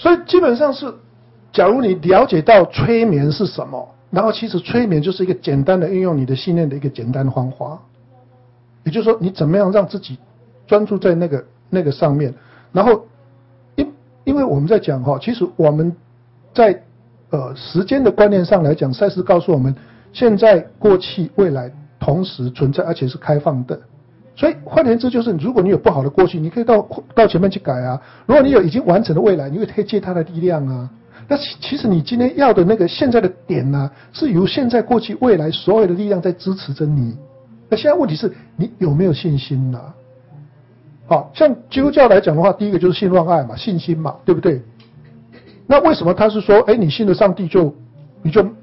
所以基本上是，假如你了解到催眠是什么，然后其实催眠就是一个简单的运用你的信念的一个简单方法，也就是说你怎么样让自己专注在那个上面，然后因为我们在讲其实我们在时间的观念上来讲，赛斯告诉我们，现在、过去、未来同时存在，而且是开放的。所以换言之，就是如果你有不好的过去，你可以到前面去改啊；如果你有已经完成的未来，你也可以借它的力量啊。那其实你今天要的那个现在的点呢，是由现在、过去、未来所有的力量在支持着你。那现在问题是你有没有信心呢？好像基督教来讲的话，第一个就是信望爱嘛，信心嘛，对不对？那为什么他是说，你信了上帝你就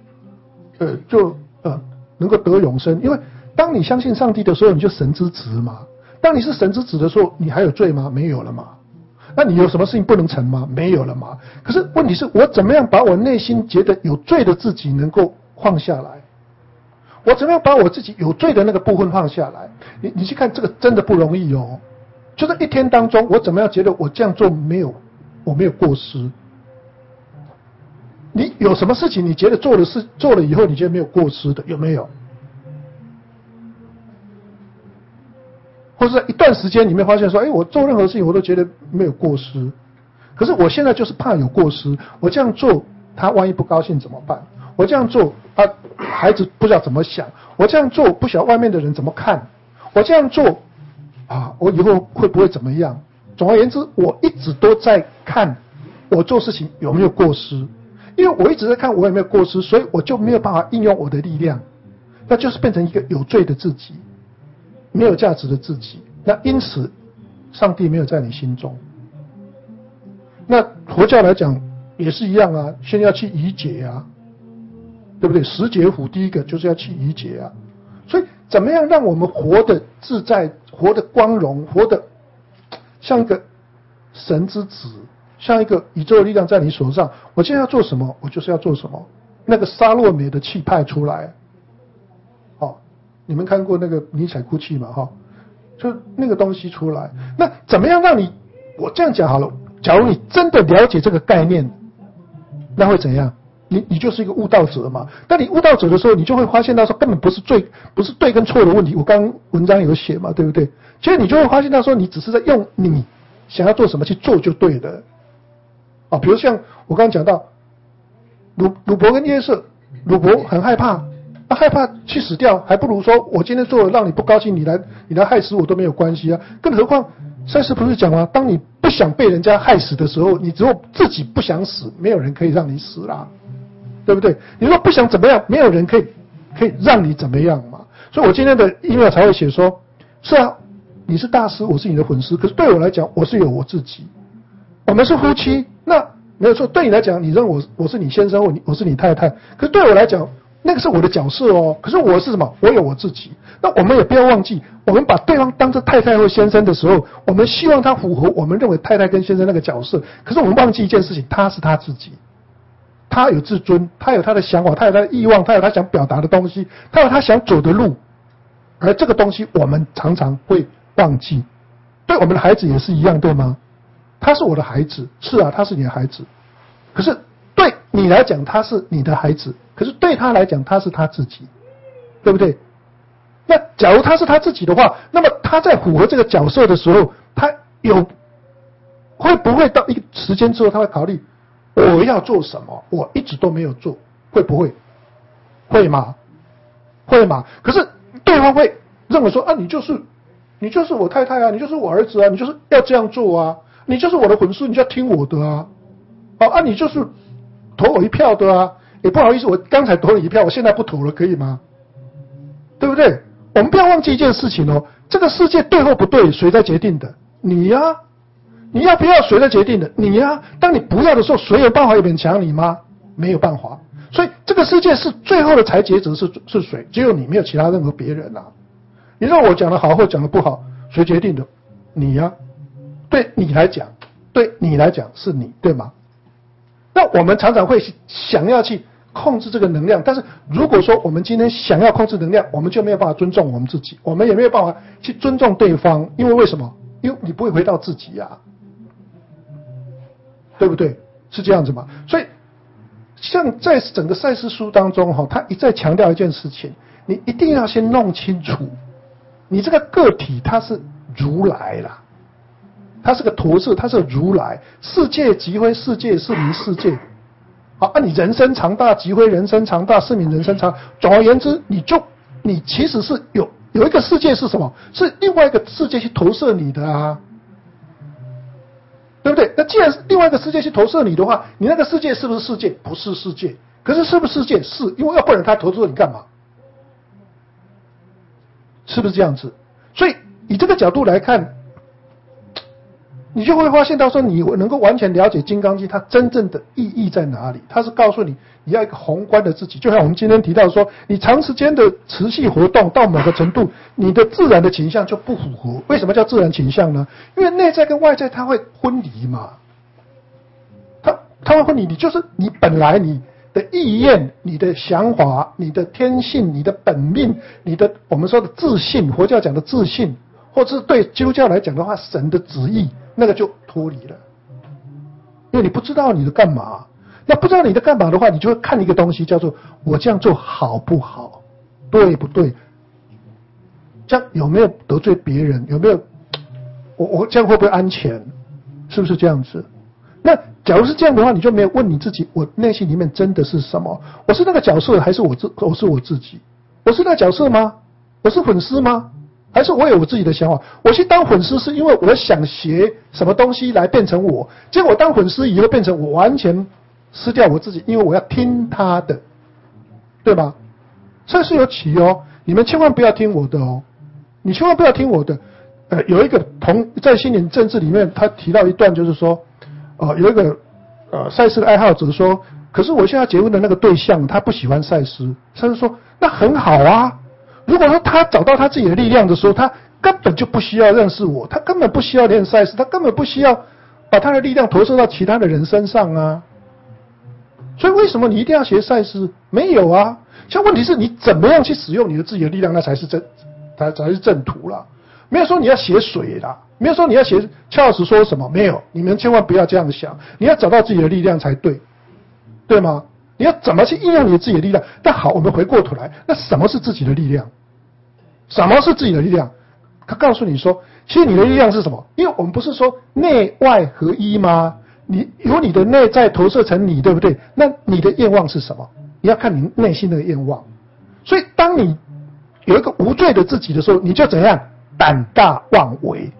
能够得永生？因为当你相信上帝的时候，你就神之子嘛。当你是神之子的时候，你还有罪吗？没有了嘛。那你有什么事情不能成吗？没有了嘛。可是问题是我怎么样把我内心觉得有罪的自己能够放下来？我怎么样把我自己有罪的那个部分放下来？你去看这个真的不容易哦。就在一天当中，我怎么样觉得我这样做我没有过失？你有什么事情你觉得做了以后你觉得没有过失的，有没有？或者在一段时间里面发现说，我做任何事情我都觉得没有过失，可是我现在就是怕有过失，我这样做他万一不高兴怎么办？我这样做孩子不知道怎么想，我这样做不晓得外面的人怎么看，我这样做我以后会不会怎么样？总而言之，我一直都在看我做事情有没有过失，因为我一直在看我有没有过失，所以我就没有办法应用我的力量，那就是变成一个有罪的自己，没有价值的自己。那因此上帝没有在你心中。那佛教来讲也是一样啊，先要去移解啊，对不对？十劫苦第一个就是要去移解啊。所以怎么样让我们活得自在，活得光荣，活得像一个神之子，像一个宇宙的力量在你手上，我今天要做什么我就是要做什么，那个沙洛美的气派出来。你们看过那个尼采哭泣嘛？就那个东西出来。那怎么样让你，我这样讲好了，假如你真的了解这个概念，那会怎样？你就是一个悟道者嘛。当你悟道者的时候，你就会发现到说根本不是对跟错的问题。我刚刚文章有写嘛，对不对？其实你就会发现到说，你只是在用你想要做什么去做就对了。比如像我刚刚讲到鲁伯跟约瑟，鲁伯很害怕，他害怕去死掉，还不如说我今天做了让你不高兴，你来害死我都没有关系啊。更何况赛斯不是讲吗？当你不想被人家害死的时候，你只有自己不想死，没有人可以让你死啦，对不对？你说不想怎么样，没有人可以让你怎么样嘛。所以我今天的 email 才会写说，是啊，你是大师，我是你的粉丝，可是对我来讲，我是有我自己，我们是夫妻，那没有错。对你来讲，你认为我是你先生，我是你太太，可是对我来讲，那个是我的角色哦。可是我是什么？我有我自己。那我们也不要忘记，我们把对方当作太太或先生的时候，我们希望他符合我们认为太太跟先生那个角色。可是我们忘记一件事情，他是他自己，他有自尊，他有他的想法，他有他的欲望，他有他想表达的东西，他有他想走的路。而这个东西我们常常会忘记。对我们的孩子也是一样，对吗？他是我的孩子，是啊，他是你的孩子。可是对你来讲他是你的孩子，可是对他来讲他是他自己，对不对？那假如他是他自己的话，那么他在符合这个角色的时候，他会不会到一个时间之后，他会考虑我要做什么？我一直都没有做，会不会？会吗？会吗？可是对方会认为说你就是我太太啊，你就是我儿子啊，你就是要这样做啊，你就是我的粉丝，你就要听我的啊。你就是投我一票的啊。也不好意思，我刚才投了一票，我现在不投了，可以吗？对不对？我们不要忘记一件事情哦，这个世界对或不对，谁在决定的？你呀。你要不要谁在决定的？你呀。当你不要的时候，谁有办法勉强你吗？没有办法。所以这个世界是最后的裁决者是谁？只有你，没有其他任何别人啊。你让我讲的好或讲的不好，谁决定的？你呀。对你来讲是你，对吗？那我们常常会想要去控制这个能量，但是如果说我们今天想要控制能量，我们就没有办法尊重我们自己，我们也没有办法去尊重对方，因为为什么？因为你不会回到自己啊，对不对？ 是这样子吗？所以，像在整个赛斯书当中他一再强调一件事情，你一定要先弄清楚，你这个个体它是如来啦，它是个投射，它是如来，世界即非世界，是名世界。好，你人生长大即非人生长大，是名人生长。总而言之，你其实是有一个世界是什么？是另外一个世界去投射你的啊。对不对？那既然是另外一个世界去投射你的话，你那个世界是不是世界？不是世界。可是是不是世界？是，因为要不然他投射你干嘛？是不是这样子？所以以这个角度来看，你就会发现到说，你能够完全了解《金刚经》它真正的意义在哪里。它是告诉你，你要一个宏观的自己。就像我们今天提到说，你长时间的持续活动到某个程度，你的自然的倾向就不符合。为什么叫自然倾向呢？因为内在跟外在它会分离嘛。它会分离，你就是你本来你的意愿、你的想法、你的天性、你的本命、你的我们说的自信，佛教讲的自信，或者是对基督教来讲的话，神的旨意，那个就脱离了。因为你不知道你的干嘛，那不知道你的干嘛的话，你就会看一个东西叫做我这样做好不好，对不对？这样有没有得罪别人？有没有我这样会不会安全？是不是这样子？那假如是这样的话，你就没有问你自己，我内心里面真的是什么？我是那个角色，还是我是我自己？我是那个角色吗？我是粉丝吗？还是我有我自己的想法？我去当粉丝是因为我想学什么东西来变成我，结果我当粉丝以后变成我完全失掉我自己，因为我要听他的，对吧？这是有起哦，你们千万不要听我的哦，你千万不要听我的。有一个在心灵政治里面，他提到一段，就是说，有一个赛斯的爱好者说，可是我现在结婚的那个对象他不喜欢赛斯，赛斯说那很好啊。如果说他找到他自己的力量的时候，他根本就不需要认识我，他根本不需要练赛斯，他根本不需要把他的力量投射到其他的人身上啊。所以为什么你一定要学赛斯？没有啊。像问题是你怎么样去使用你的自己的力量，那才是正途啦。没有说你要写水啦，没有说你要写乔老师说什么，没有，你们千万不要这样想，你要找到自己的力量才对，对吗？你要怎么去应用你自己的力量？但好，我们回过头来，那什么是自己的力量？什么是自己的力量？他告诉你说，其实你的力量是什么？因为我们不是说内外合一吗？你有你的内在投射成你，对不对？那你的愿望是什么？你要看你内心的愿望。所以当你有一个无罪的自己的时候，你就怎样？胆大妄为。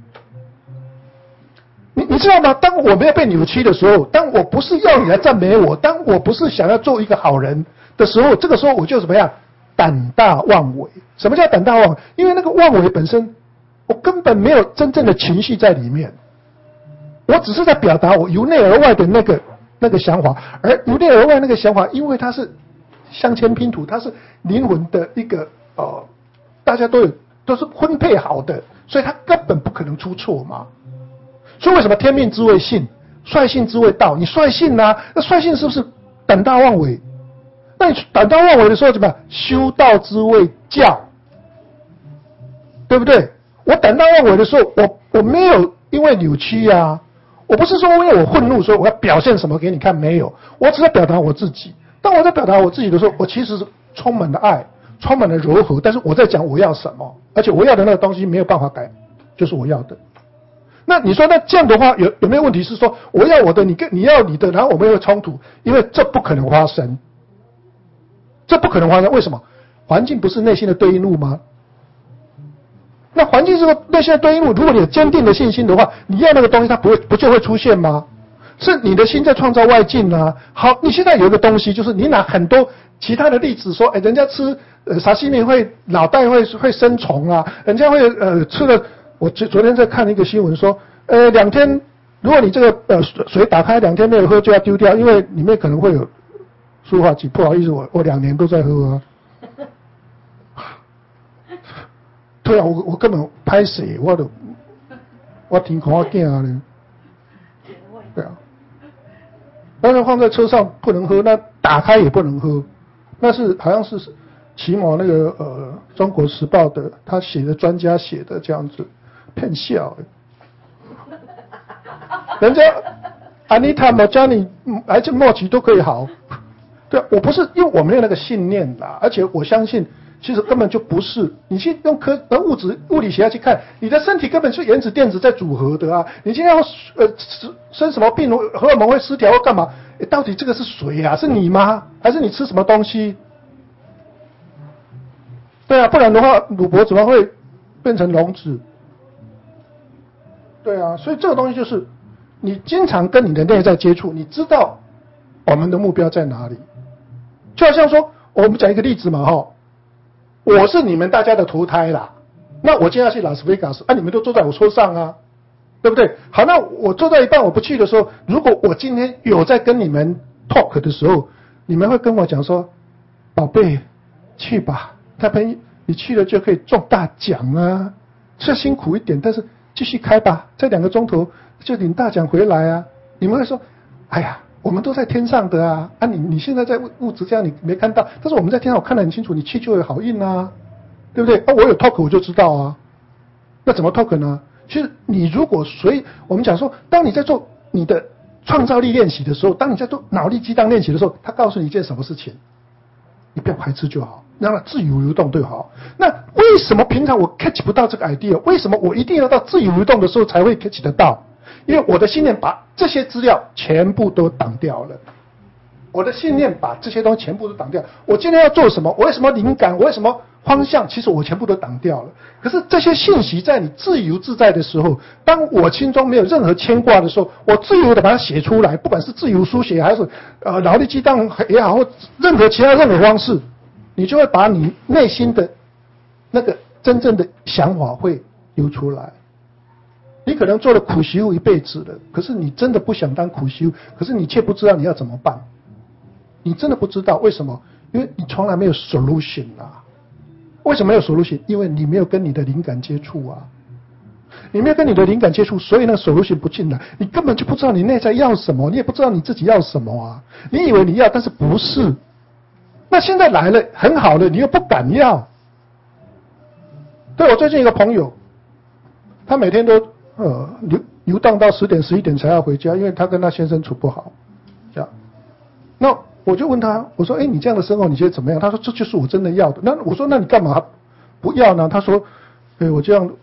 你知道吗？当我没有被扭曲的时候，当我不是要你来赞美我，当我不是想要做一个好人的时候，这个时候我就怎么样？胆大妄为。什么叫胆大妄为？因为那个妄为本身，我根本没有真正的情绪在里面，我只是在表达我由内而外的那个想法，而由内而外那个想法，因为它是镶嵌拼图，它是灵魂的一个大家都是分配好的，所以它根本不可能出错嘛。所以为什么天命之谓性，率性之谓道？你率性啊，那率性是不是胆大妄为？那你胆大妄为的时候怎么样？修道之谓教，对不对？我胆大妄为的时候，我没有因为扭曲啊，我不是说因为我愤怒，所以我要表现什么给你看，没有，我只在表达我自己。当我在表达我自己的时候，我其实是充满了爱，充满了柔和，但是我在讲我要什么，而且我要的那个东西没有办法改，就是我要的。那你说那这样的话有没有问题？是说我要我的，你要你的，然后我们会冲突，因为这不可能发生，这不可能发生。为什么？环境不是内心的对应物吗？那环境是个内心的对应物，如果你有坚定的信心的话，你要那个东西它不就会出现吗？是你的心在创造外境啊。好，你现在有一个东西，就是你拿很多其他的例子说，人家吃沙西米会脑袋会生虫啊，人家会吃了。我昨天在看一个新闻说，2天，如果你这个水打开2天没有喝就要丢掉，因为里面可能会有塑化剂。不好意思，我2年都在喝啊。对啊，我根本拍水，我挺恐怕惊啊呢。对啊，当然放在车上不能喝，那打开也不能喝，那是好像是奇摩那个中国时报的他写的专家写的这样子。骗笑，人家 Anita Moorjani 癌症末期都可以好。对，我不是，因为我没有那个信念啦，而且我相信，其实根本就不是。你去用物理学去看，你的身体根本是原子电子在组合的啊。你今天要生什么病，荷尔蒙会失调或干嘛？到底这个是谁啊？是你吗？还是你吃什么东西？对啊，不然的话，鲁伯怎么会变成聋子？对啊，所以这个东西就是你经常跟你的内在接触，你知道我们的目标在哪里。就好像说，我们讲一个例子嘛，我是你们大家的投胎啦，那我今天要去拉斯维加斯啊，你们都坐在我车上啊，对不对？好，那我坐到一半我不去的时候，如果我今天有在跟你们 talk 的时候，你们会跟我讲说，宝贝，去吧，你去了就可以中大奖啊，虽然辛苦一点，但是继续开吧，再2个钟头就领大奖回来啊。你们会说，哎呀，我们都在天上的啊，你现在在物质这样你没看到，但是我们在天上我看得很清楚，你去就有好运啊，对不对？我有 talk 我就知道啊，那怎么 talk 呢？其实你如果我们讲说，当你在做你的创造力练习的时候，当你在做脑力激荡练习的时候，他告诉你一件什么事情，你不要排斥就好，让它自由流动就好。那为什么平常我 catch 不到这个 idea？ 为什么我一定要到自由流动的时候才会 catch 得到？因为我的信念把这些资料全部都挡掉了。我的信念把这些东西全部都挡掉。我今天要做什么？我为什么灵感？我为什么方向？其实我全部都挡掉了。可是这些信息在你自由自在的时候，当我心中没有任何牵挂的时候，我自由的把它写出来，不管是自由书写还是脑力激荡也好，或任何其他任何方式，你就会把你内心的那个真正的想法会流出来。你可能做了苦修一辈子了，可是你真的不想当苦修，可是你却不知道你要怎么办。你真的不知道为什么？因为你从来没有 solution 啊。为什么没有 solution？ 因为你没有跟你的灵感接触啊。你没有跟你的灵感接触，所以那个 solution 不进来。你根本就不知道你内在要什么，你也不知道你自己要什么啊。你以为你要，但是不是。那现在来了，很好了，你又不敢要。对，我最近一个朋友，他每天都游荡到10点11点才要回家，因为他跟他先生处不好，这样。那我就问他，我说：“你这样的生活你觉得怎么样？”他说：“这就是我真的要的。”那我说：“那你干嘛不要呢？”他说：“我这样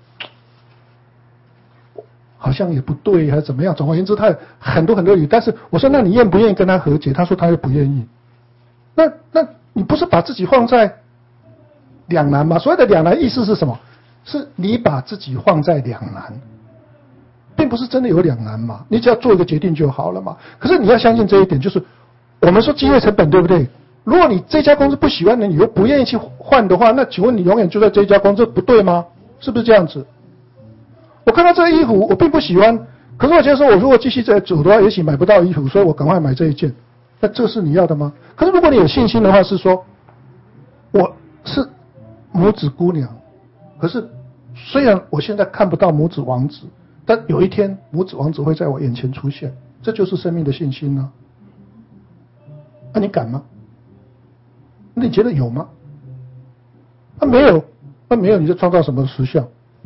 好像也不对，还是怎么样？”总而言之，他有很多理由。但是我说：“那你愿不愿意跟他和解？”他说：“他又不愿意。”那你不是把自己放在两难吗？所谓的两难意思是什么？是你把自己放在两难，并不是真的有两难嘛。你只要做一个决定就好了嘛。可是你要相信这一点，就是我们说机会成本，对不对？如果你这家公司不喜欢的，你又不愿意去换的话，那请问你永远就在这家公司，不对吗？是不是这样子？我看到这个衣服，我并不喜欢，可是我觉得说，我如果继续再走的话，也许买不到衣服，所以我赶快买这一件。那这是你要的吗？可是如果你有信心的话，是说我是拇指姑娘，可是虽然我现在看不到拇指王子，但有一天拇指王子会在我眼前出现，这就是生命的信心呢。那你敢吗？那你觉得有吗？没有，没有，你就创造什么实相？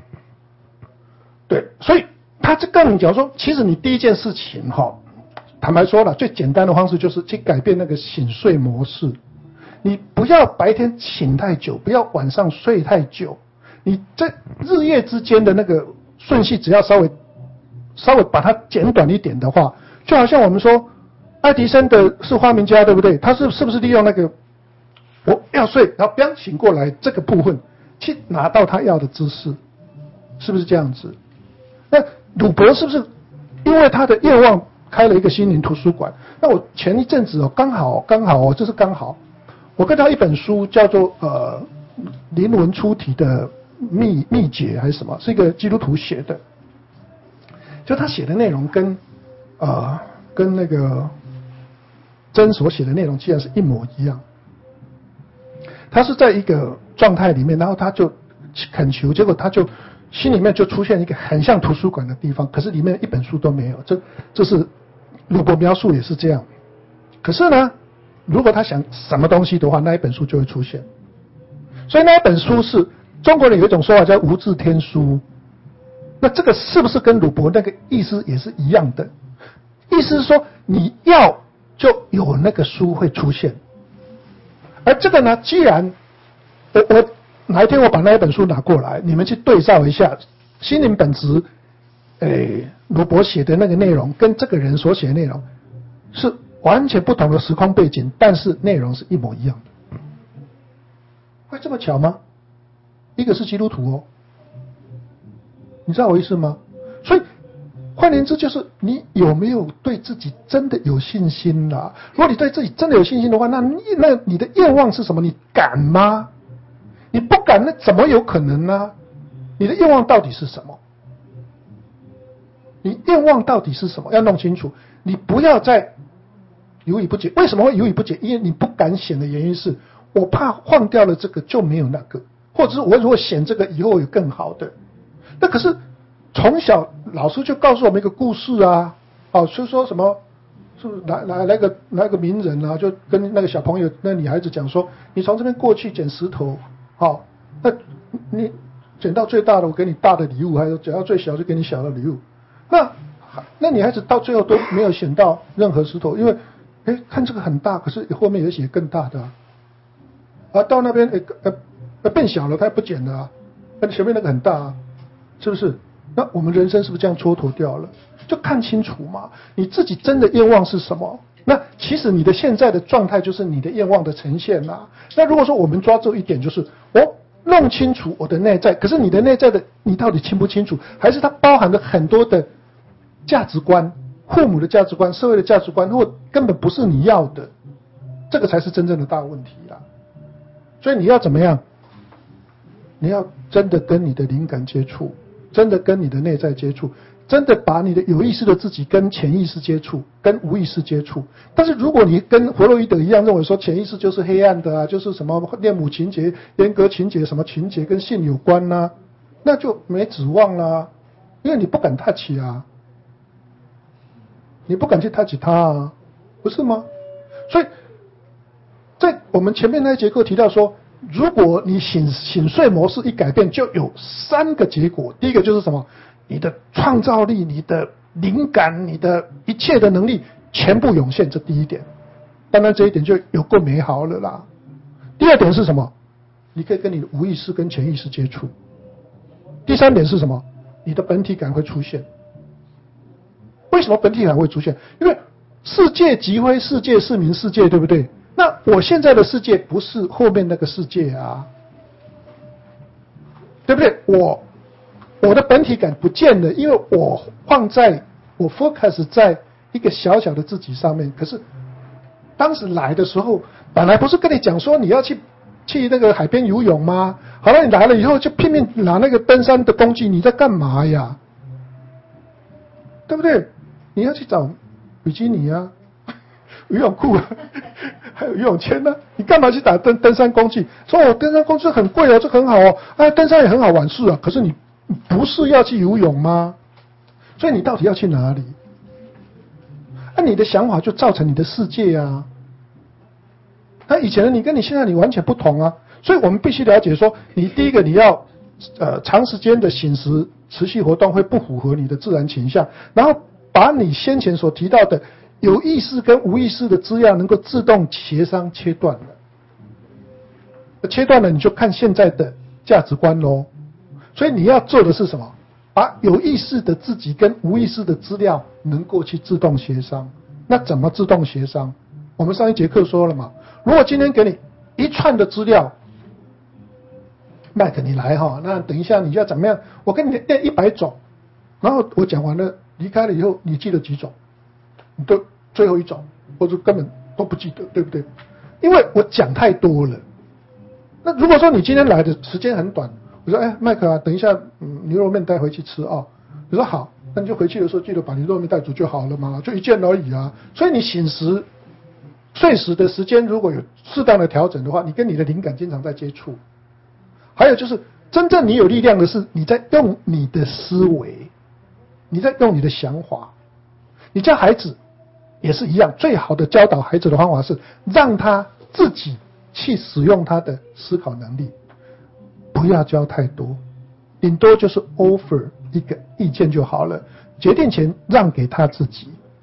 对，所以他这跟你讲说，其实你第一件事情坦白说了，最简单的方式就是去改变那个醒睡模式。你不要白天醒太久，不要晚上睡太久。你在日夜之间的那个顺序，只要稍微把它简短一点的话，就好像我们说，爱迪生是发明家，对不对？他是不是利用那个我要睡，然后砰醒过来这个部分，去拿到他要的知识，是不是这样子？那鲁伯是不是因为他的愿望开了一个心灵图书馆？那我前一阵子刚好这是刚好，我看到一本书叫做灵魂出体的秘诀还是什么，是一个基督徒写的，就他写的内容跟那个真所写的内容竟然是一模一样。他是在一个状态里面，然后他就恳求，结果他就心里面就出现一个很像图书馆的地方，可是里面一本书都没有。这是鲁伯描述也是这样。可是呢，如果他想什么东西的话，那一本书就会出现。所以那一本书是中国人有一种说法叫无字天书。那这个是不是跟鲁伯那个意思也是一样的？ 意思是说你要就有那个书会出现。而这个呢，既然我哪一天我把那一本书拿过来，你们去对照一下心灵本质，罗伯写的那个内容跟这个人所写的内容是完全不同的时空背景，但是内容是一模一样的。会这么巧吗？一个是基督徒哦，你知道我意思吗？所以换言之，就是你有没有对自己真的有信心啦？如果你对自己真的有信心的话，那你的愿望是什么？你敢吗？你不敢，那怎么有可能呢？你的愿望到底是什么？你愿望到底是什么？要弄清楚，你不要再犹豫不决。为什么会犹豫不决？因为你不敢选的原因是，我怕换掉了这个就没有那个，或者是我如果选这个以后有更好的。那可是从小老师就告诉我们一个故事啊，就说什么，是不是来个名人啊，就跟那个小朋友那女孩子讲说，你从这边过去捡石头，那你捡到最大的我给你大的礼物，还有捡到最小就给你小的礼物。那女孩子到最后都没有选到任何石头，因为看这个很大，可是后面有写更大的到那边变小了，她也不捡了啊，那前面那个很大啊，是不是？那我们人生是不是这样蹉跎掉了？就看清楚嘛，你自己真的愿望是什么？那其实你的现在的状态就是你的愿望的呈现啦。那如果说我们抓住一点，就是我弄清楚我的内在，可是你的内在的你到底清不清楚？还是它包含了很多的价值观，父母的价值观、社会的价值观，或根本不是你要的，这个才是真正的大问题啦。所以你要怎么样？你要真的跟你的灵感接触，真的跟你的内在接触，真的把你的有意识的自己跟潜意识接触，跟无意识接触。但是如果你跟弗洛伊德一样认为说潜意识就是黑暗的啊，就是什么恋母情节、阉割情节、什么情节跟性有关啊，那就没指望啦，因为你不敢 touch 啊，你不敢去 touch 它啊，不是吗？所以在我们前面那一节课提到说，如果你醒睡模式一改变，就有3个结果。第一个就是什么？你的创造力、你的灵感、你的一切的能力全部涌现，这第一点。当然这一点就有够美好了啦。第二点是什么？你可以跟你的无意识跟潜意识接触。第3点是什么？你的本体感会出现。为什么本体感会出现？因为世界即非世界，是名世界，对不对？那我现在的世界不是后面那个世界啊，对不对？我的本体感不见了，因为我focus 在一个小小的自己上面。可是当时来的时候，本来不是跟你讲说你要去那个海边游泳吗？好了，你来了以后就拼命拿那个登山的工具，你在干嘛呀？对不对？你要去找比基尼啊，游泳裤啊，还有游泳圈呢，你干嘛去打登山工具？说登山工具很贵哦，这很好哦，登山也很好玩是啊，可是你不是要去游泳吗？所以你到底要去哪里？你的想法就造成你的世界啊。那以前的你跟你现在你完全不同啊，所以我们必须了解说，你第一个你要长时间的醒时持续活动会不符合你的自然倾向，然后把你先前所提到的有意识跟无意识的资料能够自动协商切断了，切断了你就看现在的价值观咯。所以你要做的是什么？把有意识的自己跟无意识的资料能够去自动协商。那怎么自动协商？我们上一节课说了嘛，如果今天给你一串的资料，麦克你来哈，那等一下你要怎么样？我跟你念100种，然后我讲完了离开了以后，你记得几种？你都最后一种，或者根本都不记得，对不对？因为我讲太多了。那如果说你今天来的时间很短，我说麦克啊，等一下牛肉面带回去吃啊。你说好，那你就回去的时候记得把牛肉面带走就好了嘛，就一件而已啊。所以你醒时、睡时的时间如果有适当的调整的话，你跟你的灵感经常在接触。还有就是真正你有力量的是你在用你的思维，你在用你的想法。你教孩子也是一样，最好的教导孩子的方法是让他自己去使用他的思考能力，不要教太多，顶多就是 offer 一个意见就好了，决定权让给他自己。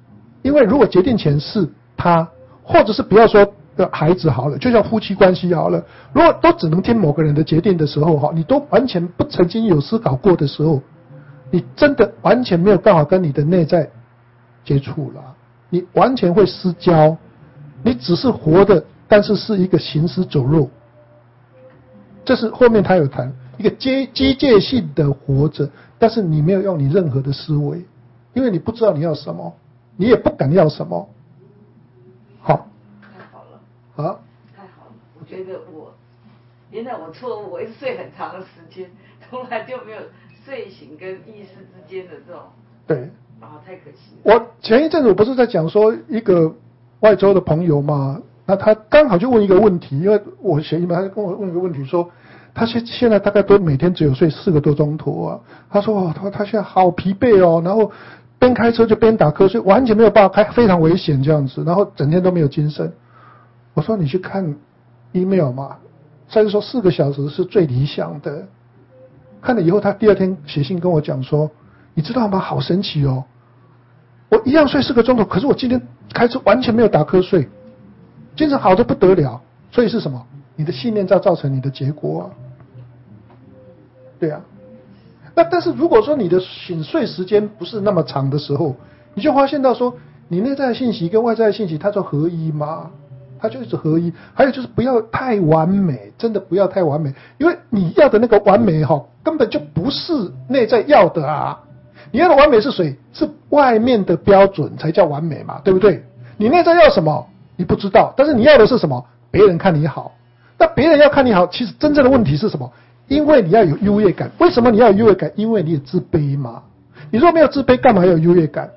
因为如果决定权是他，或者是不要说孩子好了，就像夫妻关系好了，如果都只能听某个人的决定的时候，你都完全不曾经有思考过的时候，你真的完全没有办法跟你的内在接触了，你完全会失焦，你只是活的，但是是一个行尸走肉。这是后面他有谈一个机械性的活着，但是你没有用你任何的思维，因为你不知道你要什么，你也不敢要什么。好， 太好了， 好， 太好了！我觉得原来我错误，我一直睡很长的时间，从来就没有睡醒跟意识之间的这种。 对。 太可惜了。 我前一阵子我不是在讲说一个外州的朋友嘛，那他刚好就问一个问题，因为我写email，他就跟我问一个问题说，他现在大概都每天只有睡4个多钟头啊。他说他现在好疲惫哦，然后边开车就边打瞌睡，完全没有办法开，非常危险这样子，然后整天都没有精神。我说你去看 email 嘛，再说4个小时是最理想的。看了以后，他第二天写信跟我讲说，你知道吗？好神奇哦。我一样睡4个钟头，可是我今天开车完全没有打瞌睡，精神好得不得了。所以是什么？你的信念造成你的结果啊。对啊。那但是如果说你的醒睡时间不是那么长的时候，你就发现到说，你内在的信息跟外在的信息它就合一嘛，它就一直合一。还有就是不要太完美，真的不要太完美，因为你要的那个完美根本就不是内在要的啊。你要的完美是谁？是外面的标准才叫完美嘛，对不对？你内在要什么？你不知道，但是你要的是什么？别人看你好。那别人要看你好，其实真正的问题是什么？因为你要有优越感。为什么你要有优越感？因为你有自卑嘛。你如果没有自卑，干嘛要有优越感？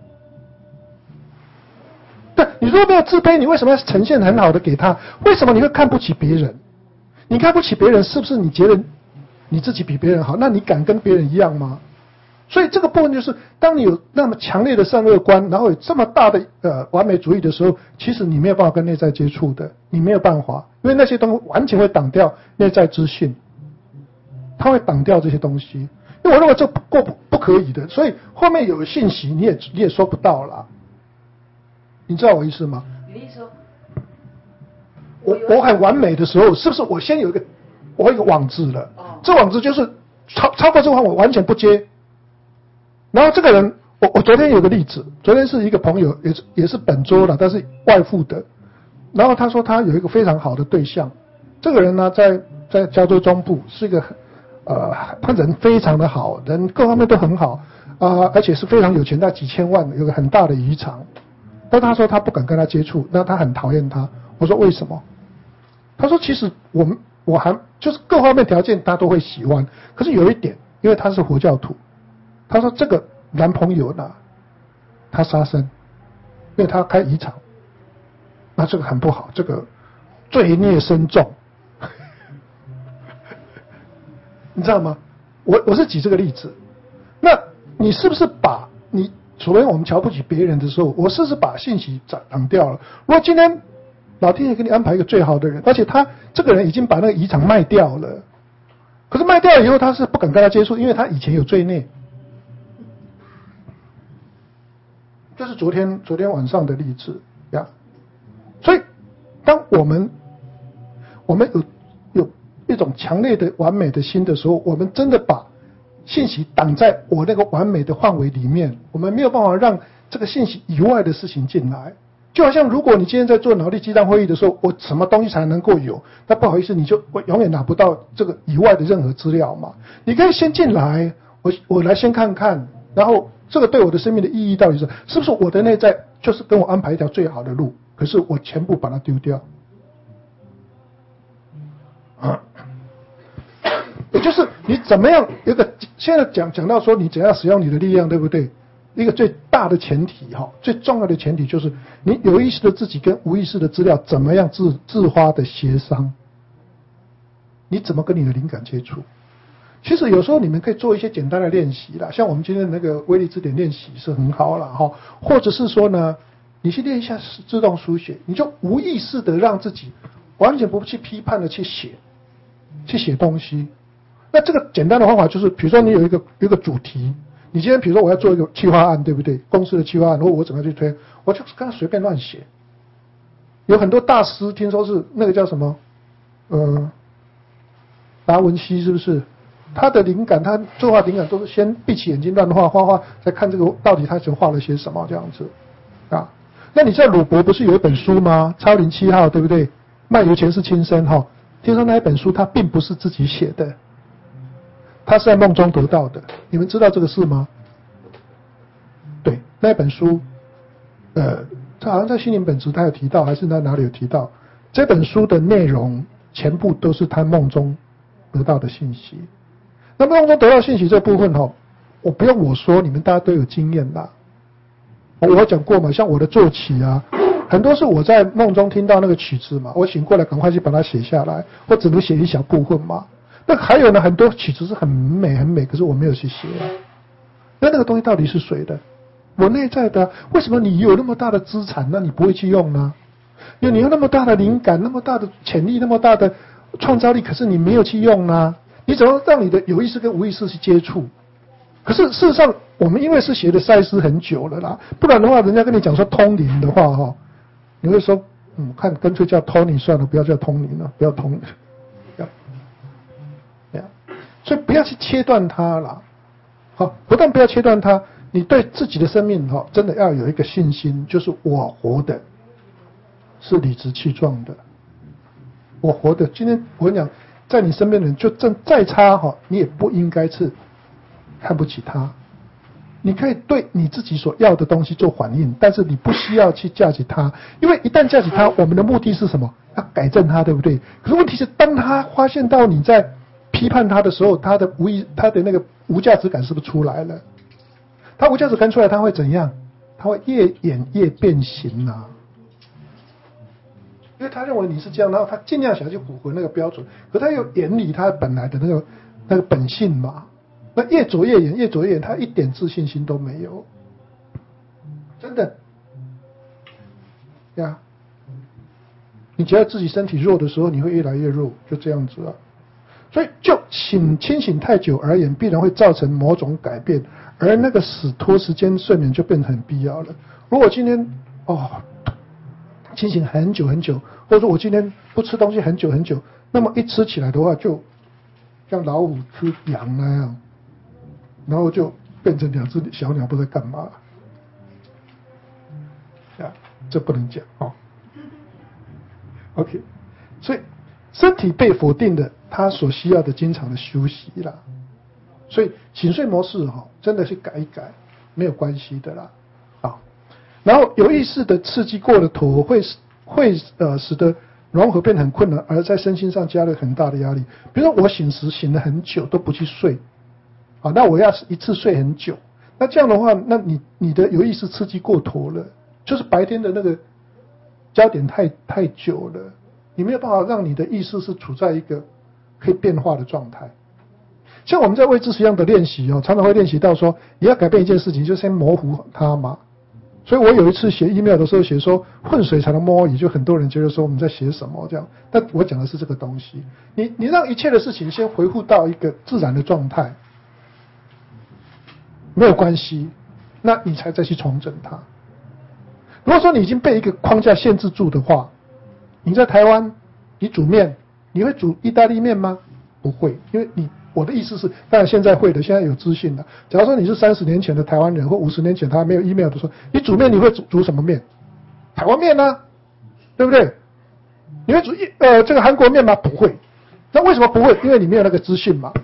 对，你如果没有自卑，你为什么要呈现很好的给他？为什么你会看不起别人？你看不起别人，是不是你觉得你自己比别人好？那你敢跟别人一样吗？所以这个部分就是，当你有那么强烈的善恶观，然后有这么大的完美主义的时候，其实你没有办法跟内在接触的，你没有办法，因为那些东西完全会挡掉内在资讯，它会挡掉这些东西。因为我认为这不可以的，所以后面有信息你也收不到了，你知道我意思吗？ 你的意思说， 我很完美的时候，是不是我先有一个网字了？这网字就是超过这个我完全不接。然后这个人，我昨天有个例子，昨天是一个朋友，也是本州的，但是外附的。然后他说他有一个非常好的对象，这个人呢在加州中部是一个他人非常的好，人各方面都很好而且是非常有钱，在几千万，有个很大的渔场。但他说他不敢跟他接触，那他很讨厌他。我说为什么？他说其实我还就是各方面条件他都会喜欢，可是有一点，因为他是佛教徒。他说这个男朋友呢，他杀生，因为他开渔场，那这个很不好，这个罪孽深重，你知道吗？我是举这个例子，那你是不是把你除非我们瞧不起别人的时候，我是不是把信息挡掉了？如果今天老天爷给你安排一个最好的人，而且他这个人已经把那个渔场卖掉了，可是卖掉了以后他是不敢跟他接触，因为他以前有罪孽。这是昨天晚上的例子呀。所以当我们有一种强烈的完美的心的时候，我们真的把信息挡在我那个完美的范围里面，我们没有办法让这个信息以外的事情进来。就好像如果你今天在做脑力激荡会议的时候，我什么东西才能够有？那不好意思，我永远拿不到这个以外的任何资料嘛。你可以先进来，我来先看看，然后这个对我的生命的意义到底是不是我的内在就是跟我安排一条最好的路，可是我全部把它丢掉。也就是你怎么样现在讲到说你怎样使用你的力量，对不对？一个最大的前提最重要的前提就是你有意识的自己跟无意识的资料怎么样自发的协商，你怎么跟你的灵感接触？其实有时候你们可以做一些简单的练习啦，像我们今天的那个威力字典练习是很好啦或者是说呢，你去练一下自动书写，你就无意识的让自己完全不去批判的去写东西。那这个简单的方法就是，比如说你有一个主题， 你今天比如说我要做一个企划案，对不对？公司的企划案，我怎么去推？我就刚随便乱写。有很多大师，听说是那个叫什么，达文西是不是？他的灵感，他作画灵感都是先闭起眼睛乱画，再看这个到底他画了些什么这样子啊。那你知道鲁伯不是有一本书吗？超灵7号，对不对？漫游前世今生哈。听说那一本书他并不是自己写的，他是在梦中得到的。你们知道这个事吗？对，那一本书，他好像在心灵本质他有提到，还是在哪里有提到？这本书的内容全部都是他梦中得到的信息。那梦中得到信息这部分我不用我说，你们大家都有经验啦。我讲过嘛，像我的作曲啊，很多是我在梦中听到那个曲子嘛，我醒过来赶快去把它写下来，我只能写一小部分嘛。那还有呢，很多曲子是很美，可是我没有去写啊。那个东西到底是谁的？我内在的。为什么你有那么大的资产，那你不会去用呢？因为你有那么大的灵感，那么大的潜力，那么大的创造力，可是你没有去用呢？你怎么让你的有意识跟无意识去接触？可是事实上，我们因为是学的赛斯很久了啦，不然的话，人家跟你讲说通灵的话你会说，看干脆叫 Tony 算了，不要叫通灵了，不要通灵，所以不要去切断它啦。好，不但不要切断它，你对自己的生命真的要有一个信心，就是我活的是理直气壮的，我活的。今天我跟你讲，在你身边的人就再差你也不应该是看不起他。你可以对你自己所要的东西做反应，但是你不需要去架起他，因为一旦架起他，我们的目的是什么？要改正他，对不对？可是问题是，当他发现到你在批判他的时候，他的那个无价值感是不是出来了？他无价值感出来，他会怎样？他会越演越变形啊！因为他认为你是这样，然后他尽量想要去符合那个标准，可他又远离他本来的那个本性嘛。那越走越远，他一点自信心都没有，真的呀。你觉得自己身体弱的时候，你会越来越弱，就这样子啊。所以就清醒太久而言，必然会造成某种改变，而那个拖时间睡眠就变得很必要了。如果今天清醒很久，或者说我今天不吃东西很久，那么一吃起来的话，就像老虎吃羊那样。然后就变成2只小鸟，不知道干嘛这不能讲OK， 所以身体被否定的，他所需要的经常的休息啦。所以醒睡模式真的是改一改没有关系的啦然后有意识的刺激过了头，会使得融合变得很困难，而在身心上加了很大的压力。比如说我醒了很久都不去睡。那我要一次睡很久，那这样的话，那你的有意识刺激过头了，就是白天的那个焦点太久了，你没有办法让你的意识是处在一个可以变化的状态。像我们在为知识一样的练习常常会练习到说，你要改变一件事情，就先模糊它嘛。所以我有一次写 email 的时候写说混水才能摸鱼，就很多人觉得说我们在写什么这样，但我讲的是这个东西，你让一切的事情先回复到一个自然的状态。没有关系，那你才再去重整它。如果说你已经被一个框架限制住的话，你在台湾，你煮面，你会煮意大利面吗？不会，因为我的意思是，当然现在会的，现在有资讯了。假如说你是30年前的台湾人，或50年前他还没有 email 的时候，你煮面你会煮什么面？台湾面啊，对不对？你会煮这个韩国面吗？不会。那为什么不会？因为你没有那个资讯嘛，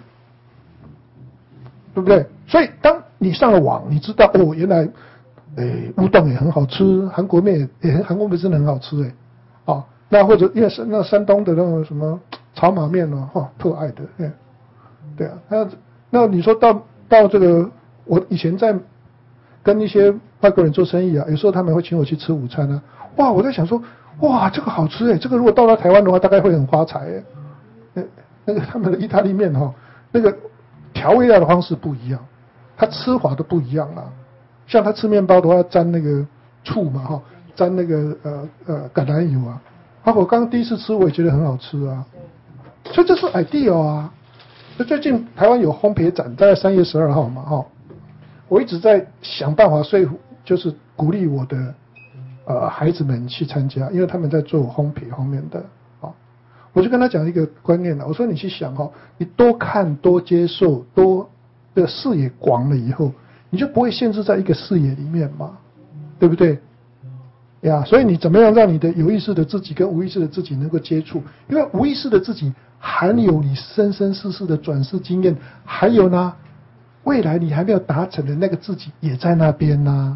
对不对？所以当你上了网，你知道原来乌冬也很好吃，韩国面韩国面真的很好吃那或者因为那山东的那种什么炒马面特爱的对啊。那你说到这个，我以前在跟一些外国人做生意有时候他们会请我去吃午餐啊，我在想说这个好吃这个如果到了台湾的话，大概会很发财那个他们的意大利面那个调味料的方式不一样。他吃法都不一样啦，像他吃面包的话，沾那个醋嘛沾那个橄榄油啊。我刚第一次吃，我也觉得很好吃啊。所以这是 idea 啊。那最近台湾有烘焙展，在3月12号嘛我一直在想办法说服，就是鼓励我的孩子们去参加，因为他们在做烘焙方面的我就跟他讲一个观念了，我说你去想你多看多接受多的视野广了以后，你就不会限制在一个视野里面嘛，对不对？呀，所以你怎么样让你的有意识的自己跟无意识的自己能够接触？因为无意识的自己含有你生生世世的转世经验，还有呢，未来你还没有达成的那个自己也在那边呢。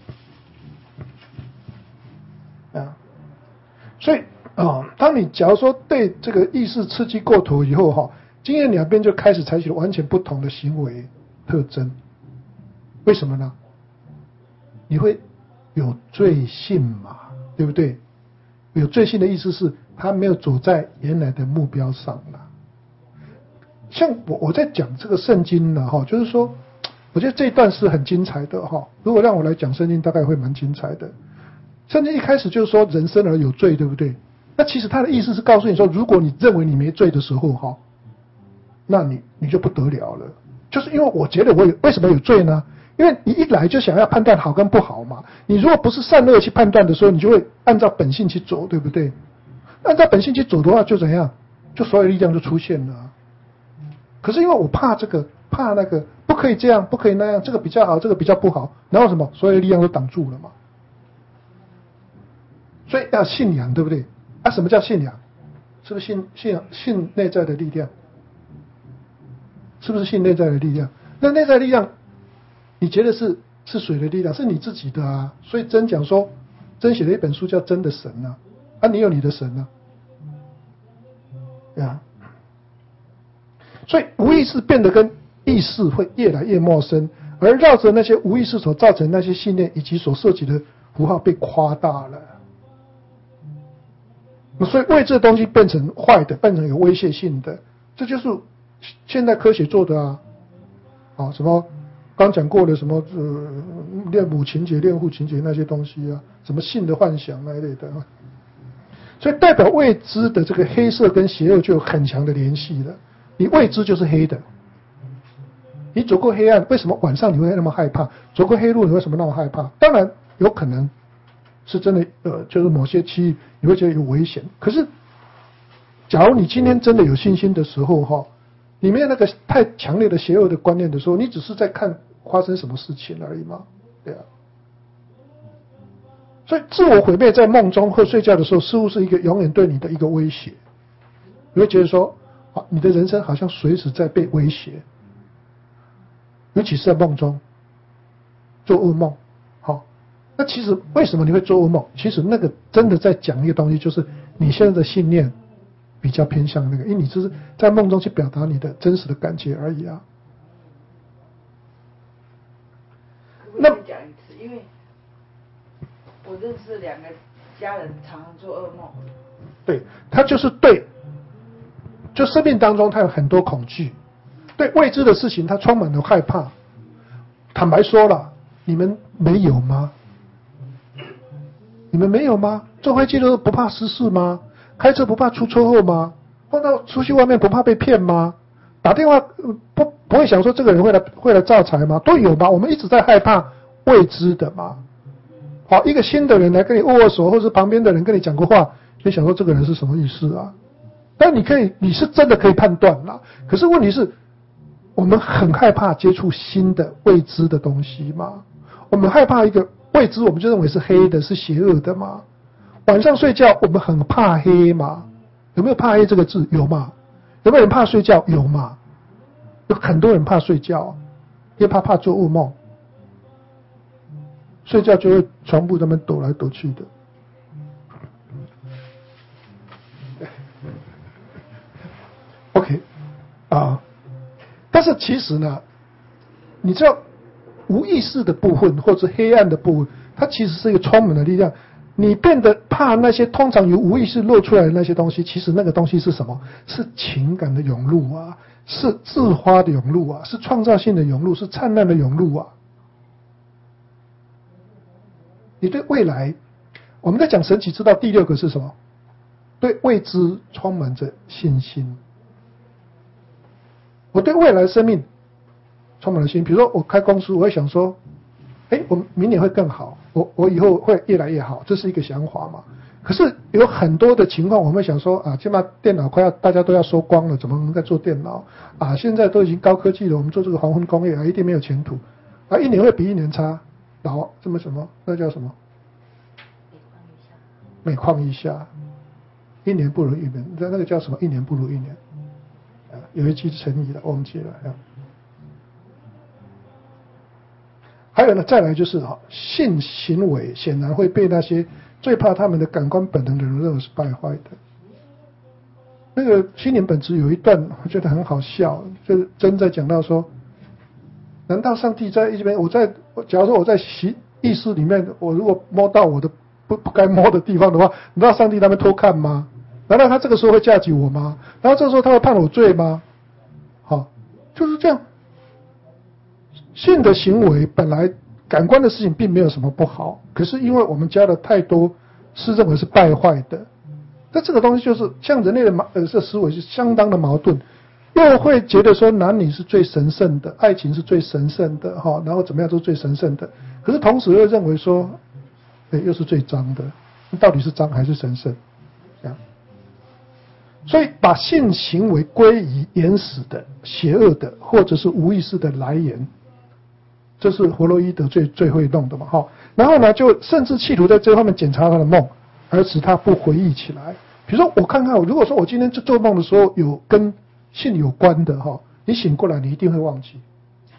所以当你假如说对这个意识刺激过头以后经验两边就开始采取完全不同的行为特征。为什么呢？你会有罪性嘛，对不对？有罪性的意思是他没有走在原来的目标上了。像我在讲这个圣经呢就是说我觉得这一段是很精彩的如果让我来讲圣经大概会蛮精彩的。圣经一开始就是说人生而有罪，对不对？那其实他的意思是告诉你说，如果你认为你没罪的时候那你就不得了了。就是因为我觉得我为什么有罪呢？因为你一来就想要判断好跟不好嘛，你如果不是善恶去判断的时候，你就会按照本性去走，对不对？按照本性去走的话就怎样？就所有力量就出现了。可是因为我怕这个怕那个，不可以这样不可以那样，这个比较好这个比较不好，然后什么所有力量都挡住了嘛。所以要信仰，对不对？什么叫信仰？是不是信内在的力量？是不是信内在的力量？那内在力量你觉得是谁的力量？是你自己的啊。所以真讲说，真写了一本书叫《真的神》你有你的神所以无意识变得跟意识会越来越陌生，而绕着那些无意识所造成那些信念以及所涉及的符号被夸大了。所以为这东西变成坏的，变成有威胁性的，这就是现代科学做的什么刚讲过的什么恋母情节、恋父情节那些东西什么性的幻想那一类的所以代表未知的这个黑色跟邪恶就有很强的联系了。你未知就是黑的，你走过黑暗，为什么晚上你会那么害怕？走过黑路你为什么那么害怕？当然有可能是真的就是某些区域你会觉得有危险。可是假如你今天真的有信心的时候里面那个太强烈的邪恶的观念的时候，你只是在看发生什么事情而已嘛，对所以自我毁灭在梦中或睡觉的时候似乎是一个永远对你的一个威胁。你会觉得说你的人生好像随时在被威胁，尤其是在梦中做噩梦那其实为什么你会做噩梦？其实那个真的在讲一个东西，就是你现在的信念比较偏向那个，因为你只是在梦中去表达你的真实的感觉而已那讲一次，因为我认识两个家人常常做噩梦。 对，他就是就生命当中他有很多恐惧，对未知的事情他充满了害怕。坦白说了，你们没有吗？你们没有吗？坐飞机都不怕失事吗？开车不怕出车祸吗？碰到出去外面不怕被骗吗？打电话不会想说这个人会来造财吗？都有吗？我们一直在害怕未知的嘛。一个新的人来跟你握握手，或是旁边的人跟你讲过话，你想说这个人是什么意思啊？但你是真的可以判断啦。可是问题是，我们很害怕接触新的未知的东西嘛。我们害怕一个未知，我们就认为是黑的，是邪恶的嘛。晚上睡觉，我们很怕黑嘛。有没有怕黑这个字？有嘛？有没有人怕睡觉？有嘛？有很多人怕睡觉，因为怕做噩梦，睡觉就会床铺这么抖来抖去的。OK 但是其实呢，你知道无意识的部分或者黑暗的部分，它其实是一个充满的力量。你变得怕那些通常由无意识露出来的那些东西，其实那个东西是什么？是情感的涌入是自发的涌入是创造性的涌入，是灿烂的涌入你对未来，我们在讲神奇之道第6个是什么？对未知充满着信心。我对未来生命充满了信心。比如说我开公司，我会想说，我明年会更好，我以后会越来越好，这是一个想法嘛。可是有很多的情况，我们会想说啊，起码电脑大家都要收光了，怎么能再做电脑啊？现在都已经高科技了，我们做这个黄昏工业啊，一定没有前途啊，一年会比一年差，这么什么？那叫什么？每况愈下，一年不如一年，那个叫什么？一年不如一年。有一句成语的，忘记了。还有呢，再来就是性行为显然会被那些最怕他们的感官本能的人认为是败坏的。那个《心灵本质》有一段我觉得很好笑，就是真在讲到说，难道上帝在一边？假如说我在意识里面，我如果摸到我的不该摸的地方的话，难道上帝那边偷看吗？难道他这个时候会架起我吗？然后这时候他会判我罪吗？好，就是这样。性的行为本来感官的事情并没有什么不好，可是因为我们加了太多是认为是败坏的，那这个东西就是像人类的这思维是相当的矛盾，又会觉得说男女是最神圣的，爱情是最神圣的哈，然后怎么样都是最神圣的，可是同时又认为说，又是最脏的，到底是脏还是神圣？这样。所以把性行为归于原始的、邪恶的，或者是无意识的来源，这是弗洛伊德最会弄的嘛，哈。然后呢，就甚至企图在这方面检查他的梦，而使他不回忆起来。比如说，我看看，如果说我今天做梦的时候有跟性有关的哈，你醒过来你一定会忘记。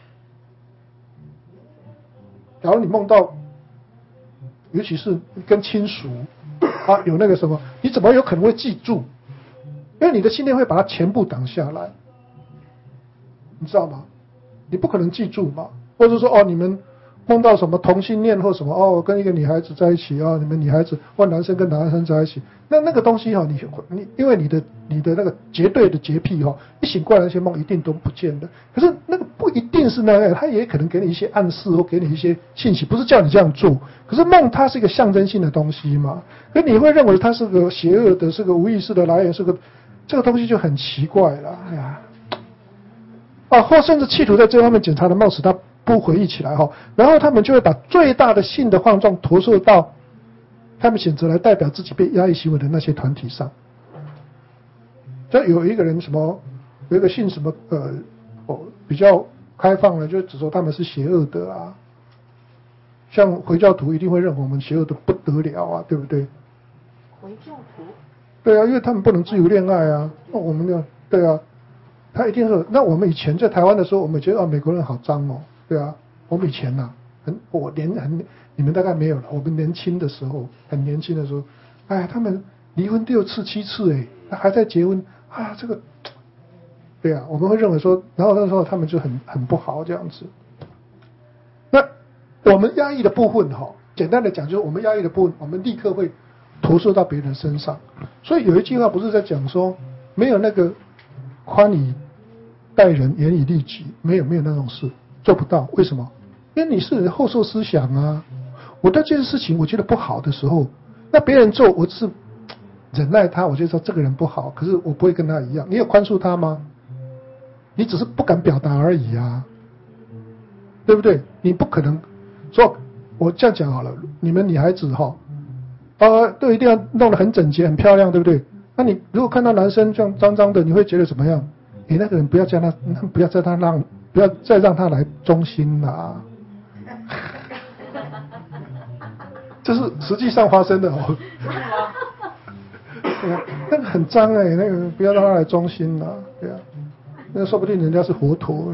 然后你梦到，尤其是跟亲属啊有那个什么，你怎么有可能会记住？因为你的信念会把它全部挡下来，你知道吗？你不可能记住嘛，或者说你们梦到什么同性恋或什么跟一个女孩子在一起你们女孩子或男生跟男生在一起，那个东西你因为你的那个绝对的洁癖一醒过来那些梦一定都不见了。可是那个不一定是那样，它也可能给你一些暗示或给你一些信息，不是叫你这样做。可是梦它是一个象征性的东西嘛，可你会认为它是个邪恶的，是个无意识的来源，这个东西就很奇怪了，哎呀，或甚至企图在这方面检查的梦使他不回忆起来然后他们就会把最大的性的幻状投射到他们选择来代表自己被压抑行为的那些团体上。就有一个人有一个性比较开放的，就指说他们是邪恶的啊，像回教徒一定会认为我们邪恶的不得了啊，对不对？ 回教徒。 对啊，因为他们不能自由恋爱啊，我们对啊，他一定是。那我们以前在台湾的时候，我们觉得美国人好脏哦，对啊，我们以前你们大概没有了，我们年轻的时候，很年轻的时候，他们离婚6次7次还在结婚啊，这个，对啊，我们会认为说，然后那时候他们就很不好这样子。那我们压抑的部分简单的讲就是我们压抑的部分，我们立刻会投射到别人身上。所以有一句话不是在讲说，没有那个宽以待人，严以律己，没有那种事，做不到。为什么？因为你是后受思想啊。我对这件事情我觉得不好的时候，那别人做我只是忍耐他，我就说这个人不好，可是我不会跟他一样。你有宽恕他吗？你只是不敢表达而已啊，对不对？你不可能说，我这样讲好了，你们女孩子都一定要弄得很整洁、很漂亮，对不对？那你如果看到男生这样脏脏的，你会觉得怎么样？那个人不要再让他来中心啦。这是实际上发生的对啊，那个很脏那个不要让他来中心啦，对啊，那说不定人家是佛陀。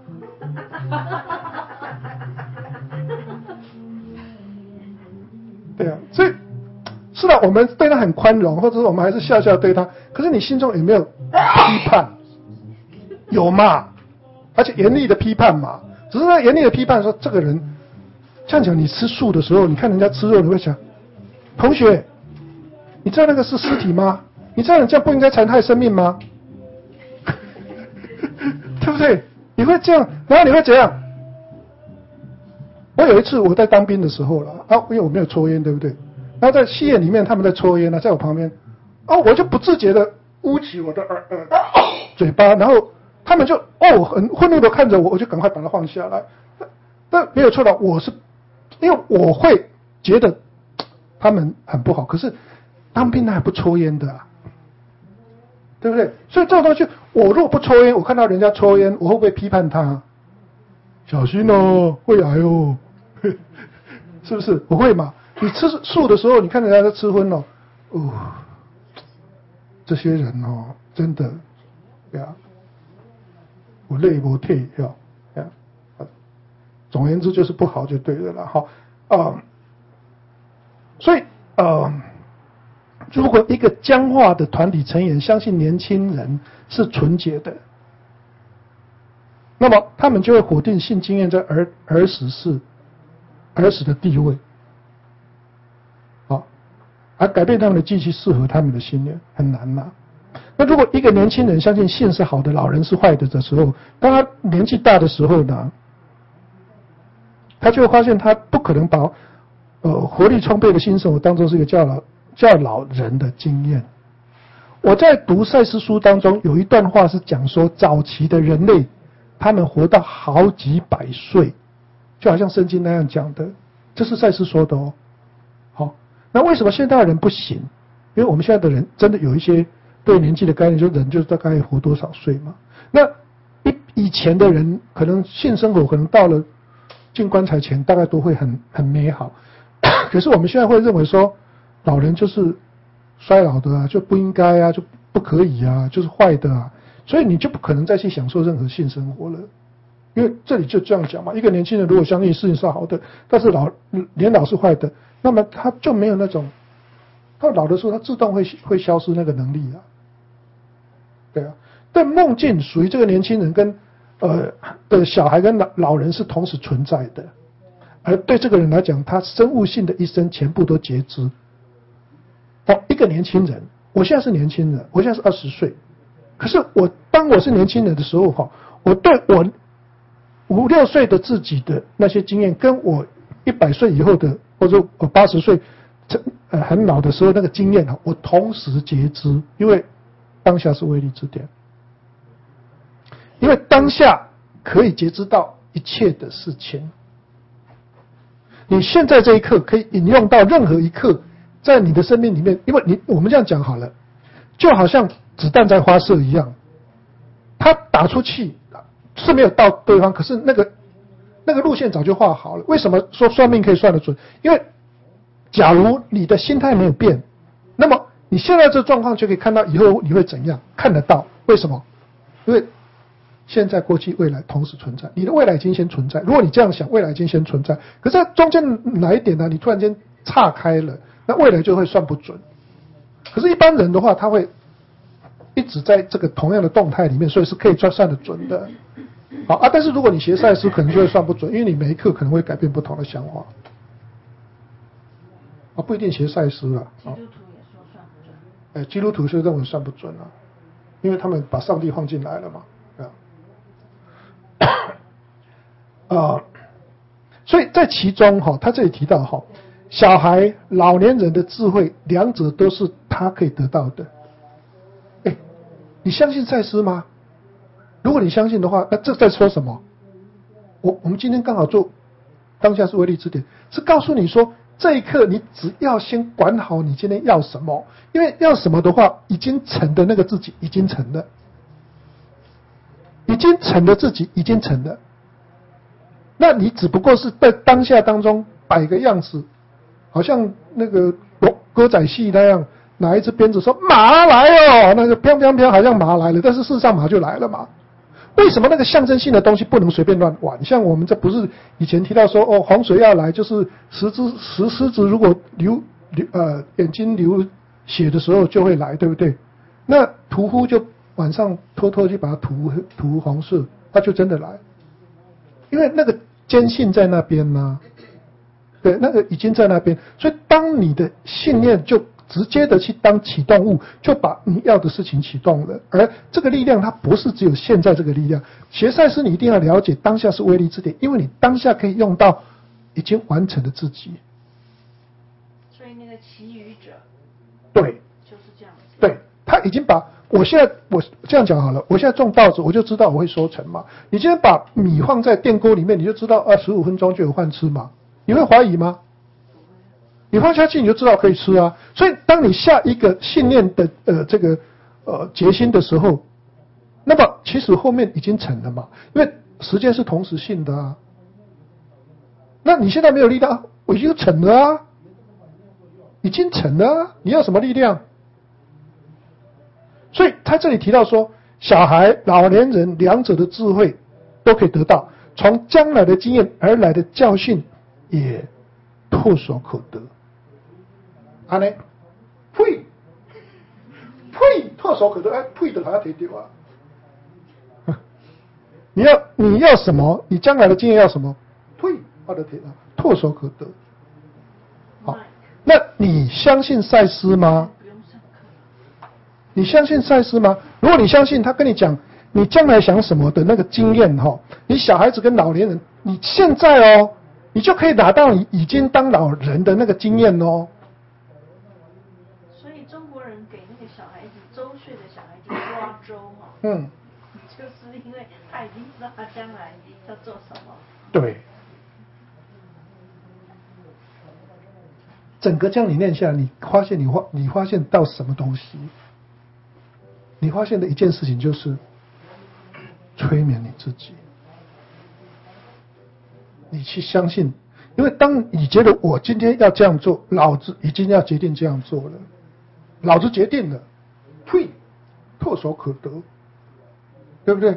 对啊，所以是的，我们对他很宽容，或者是我们还是笑笑对他，可是你心中有没有批判？有嘛？而且严厉的批判嘛。只是那严厉的批判说，这个人像讲你吃素的时候，你看人家吃肉，你会想，同学，你知道那个是尸体吗？你知道你这样不应该残害生命吗？对不对？你会这样，然后你会怎样？我有一次我在当兵的时候了因为我没有抽烟，对不对？然后在戏院里面他们在抽烟在我旁边我就不自觉的捂起我的嘴巴，然后他们就很愤怒的看着我，我就赶快把它放下来。但没有错的，因为我会觉得他们很不好，可是当兵的还不抽烟的啊，对不对？所以这种东西，我如果不抽烟，我看到人家抽烟，我会不会批判他？小心哦，会癌哦，是不是？我会嘛？你吃素的时候，你看人家在吃荤哦，这些人哦，真的，呀，我累我退呀。总而言之就是不好就对了啦，好所以如果一个僵化的团体成员相信年轻人是纯洁的，那么他们就会否定性经验在儿时的地位，而改变他们的记忆适合他们的信念很难嘛。那如果一个年轻人相信性是好的，老人是坏的时候，当他年纪大的时候呢，他就会发现他不可能把活力充沛的新生活当作是一个较老人的经验。我在读赛斯书当中有一段话是讲说，早期的人类他们活到好几百岁，就好像圣经那样讲的，这是赛斯说的哦。好，那为什么现代人不行？因为我们现在的人真的有一些对年纪的概念，就人就是大概活多少岁嘛。那以前的人可能性生活可能到了进棺材前大概都会很美好，可是我们现在会认为说老人就是衰老的啊，就不应该啊，就不可以啊，就是坏的啊，所以你就不可能再去享受任何性生活了。因为这里就这样讲嘛，一个年轻人如果相信事情是好的，但是年老是坏的，那么他就没有那种，他老的时候他自动会消失那个能力啊。对啊，但梦境属于这个年轻人跟的小孩跟老人是同时存在的，而对这个人来讲，他生物性的一生全部都截肢。一个年轻人，我现在是年轻人，我现在是20岁，可是当我是年轻人的时候，我对我5、6岁的自己的那些经验，跟我100岁以后的，或者我80岁很老的时候那个经验，我同时截肢，因为当下是威力之点，因为当下可以截知到一切的事情。你现在这一刻可以引用到任何一刻在你的生命里面，因为我们这样讲好了，就好像子弹在发射一样，它打出去是没有到对方，可是那个路线早就画好了。为什么说算命可以算得准？因为假如你的心态没有变，那么你现在这状况就可以看到以后你会怎样，看得到。为什么？因为现在、过去、未来同时存在，你的未来已经先存在。如果你这样想，未来已经先存在，可是中间哪一点呢？你突然间岔开了，那未来就会算不准。可是一般人的话，他会一直在这个同样的动态里面，所以是可以算得准的。好啊，但是如果你学赛斯，可能就会算不准，因为你每一刻可能会改变不同的想法。不一定学赛斯啊。 基督徒也说算不准。 基督徒是认为算不准啊，因为他们把上帝放进来了嘛。所以在其中他这里提到小孩、老年人的智慧，两者都是他可以得到的。你相信赛斯吗？如果你相信的话，那这在说什么？我们今天刚好做当下是威力之点，是告诉你说，这一刻你只要先管好你今天要什么，因为要什么的话，已经成的那个自己已经成了，已经成的自己已经成了。那你只不过是在当下当中摆个样子，好像那个歌仔戏那样，拿一支鞭子说马来哦，那个飘飘飘，好像马来了，但是事实上马就来了嘛。为什么那个象征性的东西不能随便乱玩？像我们这不是以前提到说洪水要来，就是石狮子如果眼睛流血的时候就会来，对不对？那屠夫就晚上偷偷去把它涂红色，它就真的来。因为那个坚信在那边嘛，对，那个已经在那边，所以当你的信念就直接的去当启动物，就把你要的事情启动了。而这个力量它不是只有现在这个力量，学赛斯你一定要了解当下是威力之点，因为你当下可以用到已经完成的自己。 所以那个其余者， 对， 就是这样子。 对， 他已经把我这样讲好了，我现在种稻子，我就知道我会收成嘛。你今天把米放在电锅里面，你就知道15分钟就有饭吃嘛。你会怀疑吗？你放下去你就知道可以吃啊。所以当你下一个信念的决心的时候，那么其实后面已经成了嘛，因为时间是同时性的啊。那你现在没有力量，我已经成了啊，已经成了啊，你要什么力量？所以他这里提到说，小孩、老年人两者的智慧都可以得到，从将来的经验而来的教训也唾手可得。安呢？呸！唾手可得，呸的还要提掉啊！你要什么？你将来的经验要什么？呸，他的提了，唾手可得。好，那你相信赛斯吗？你相信赛斯吗？如果你相信他跟你讲你将来想什么的那个经验你小孩子跟老年人，你现在你就可以拿到你已经当老人的那个经验哦。 所以中国人给那个小孩子周岁的小孩子抓周就是因为他已经知道他将来要做什么。 对。整个这样你念下来，你发现到什么东西？你发现的一件事情就是催眠你自己，你去相信，因为当你觉得我今天要这样做，老子已经要决定这样做了，老子决定了，呸，唾手可得，对不对？